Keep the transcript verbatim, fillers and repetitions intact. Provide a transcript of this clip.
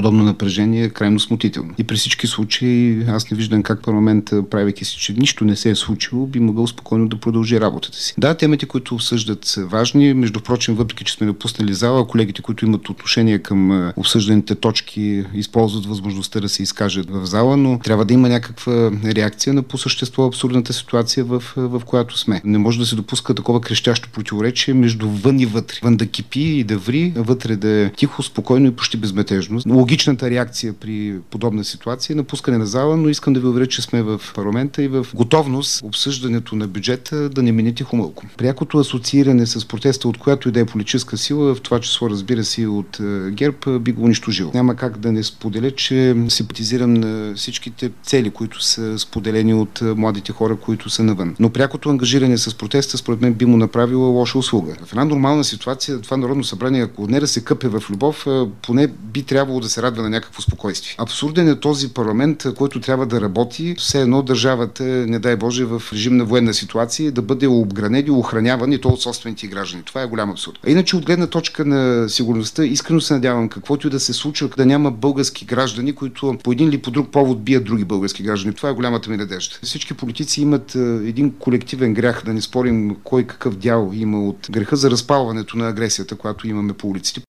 подобно напрежение е крайно смутително. И при всички случаи аз не виждам как парламентът, правейки си, че нищо не се е случило, би могъл спокойно да продължи работата си. Да, темите, които обсъждат, са важни. Между прочим, въпреки че сме напуснали зала, колегите, които имат отношение към обсъжданите точки, използват възможността да се изкажат в зала, но трябва да има някаква реакция на по същество абсурдната ситуация, в, в която сме. Не може да се допуска такова крещящо противоречие между вън и вътре. Вън да кипи и да ври, вътре да е тихо, спокойно и почти безметежно. Логичната реакция при подобна ситуация е напускане на зала, но искам да ви уверя, че сме в парламента и в готовност обсъждането на бюджета да не мине тихомълко. Прякото асоцииране с протеста, от която и да е политическа сила, в това число, разбира се, и от ГЕРБ, би го унищожил. Няма как да не споделя, че симпатизирам на всичките цели, които са споделени от младите хора, които са навън. Но прякото ангажиране с протеста, според мен, би му направило лоша услуга. В една нормална ситуация това Народно събрание, ако не да се къпе в любов, поне би трябвало да се радва на някакво спокойствие. Абсурден е този парламент, който трябва да работи, все едно държавата, не дай Боже, в режим на военна ситуация, да бъде обгранен и охраняван и то от собствените граждани. Това е голям абсурд. А иначе от гледна точка на сигурността, искрено се надявам, каквото и да се случва, да няма български граждани, които по един или по друг повод бият други български граждани. Това е голямата ми надежда. Всички политици имат един колективен грях, да не спорим кой какъв дял има от греха за разпалването на агресията, която имаме по улиците.